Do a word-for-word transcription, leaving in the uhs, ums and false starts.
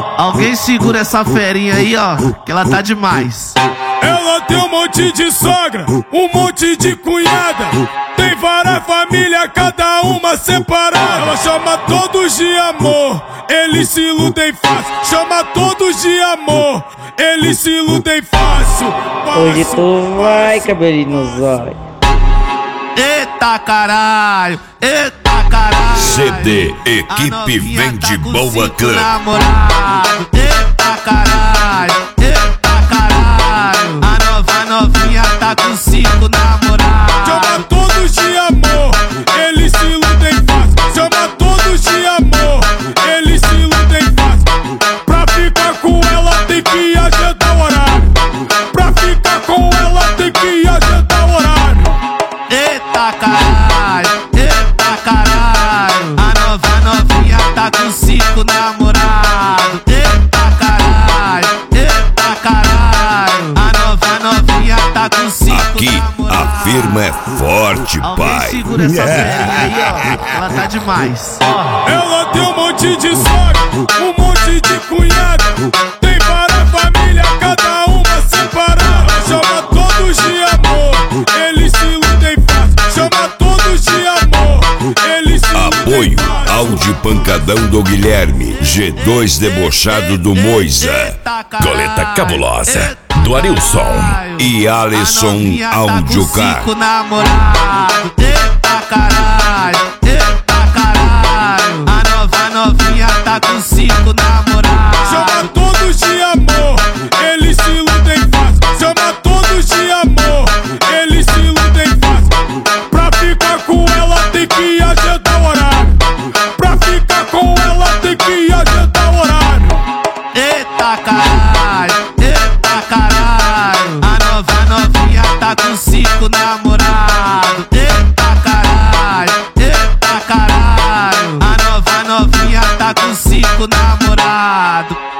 Alguém segura essa ferinha aí, ó, que ela tá demais. Ela tem um monte de sogra, um monte de cunhada. Tem várias famílias, cada uma separada. Ela chama todos de amor, eles se iludem fácil. Chama todos de amor, eles se iludem fácil. Hoje tu vai, cabelinho nos olhos. Eita caralho, eita caralho. C D Equipe Vende Boa Clã. Namorado, eita caralho, eita caralho. A nova novinha tá com cinco namorados. Chama todos de amor, eles se iludem fácil. Chama todos de amor, eles se iludem fácil. Pra ficar com ela tem que agendar o horário. Pra ficar com ela tem que agendar o horário. Eita caralho, eita caralho. A nova novinha tá com cinco namorados. Eita caralho, eita caralho. A nova novinha tá com cinco Aqui namorados. a firma é forte, Alguém pai. segura essa velhinha aí, ó, ela tá demais. Ela tem um monte de sogra, um monte de cunhada. Tem várias famílias, cada uma separada. Chama todos de amor, eles se iludem fácil. Chama todos de amor, eles se iludem Apoio fácil. ao de pancadão do Guilherme, G dois debochado do Moisa, Goleta cabulosa do Arilson e Alisson Audiocar. Cinco namorados, eita caralho, eita caralho. A nova novinha tá com cinco namorados. Chama todos de amor, eles se iludem fácil. Chama todos de amor, eles se iludem fácil. Pra ficar com ela tem que agendar o horário. Pra ficar com ela tem que agendar o horário. Eita caralho, eita caralho. A nova novinha tá com cinco namorados. Eita caralho, eita caralho. A nova novinha tá com cinco namorados.